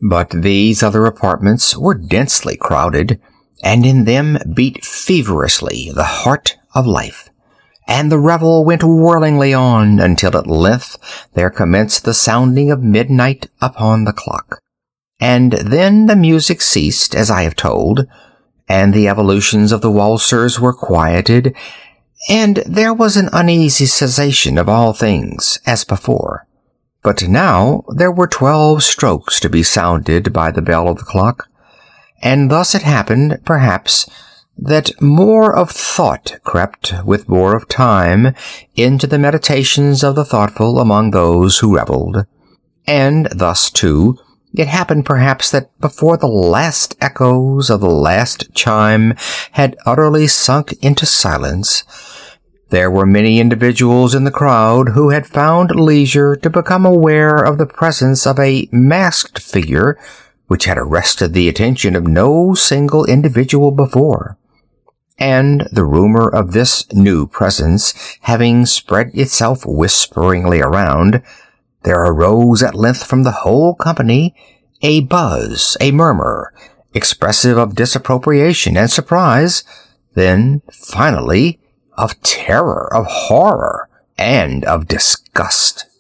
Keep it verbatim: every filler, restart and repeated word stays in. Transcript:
But these other apartments were densely crowded, and in them beat feverishly the heart of life, and the revel went whirlingly on until at length there commenced the sounding of midnight upon the clock. And then the music ceased, as I have told, and the evolutions of the waltzers were quieted, and there was an uneasy cessation of all things as before. But now there were twelve strokes to be sounded by the bell of the clock, and thus it happened, perhaps, that more of thought crept with more of time into the meditations of the thoughtful among those who revelled. And thus, too, it happened perhaps that before the last echoes of the last chime had utterly sunk into silence, there were many individuals in the crowd who had found leisure to become aware of the presence of a masked figure which had arrested the attention of no single individual before. And the rumor of this new presence having spread itself whisperingly around, there arose at length from the whole company a buzz, a murmur, expressive of disapprobation and surprise, then, finally, of terror, of horror, and of disgust.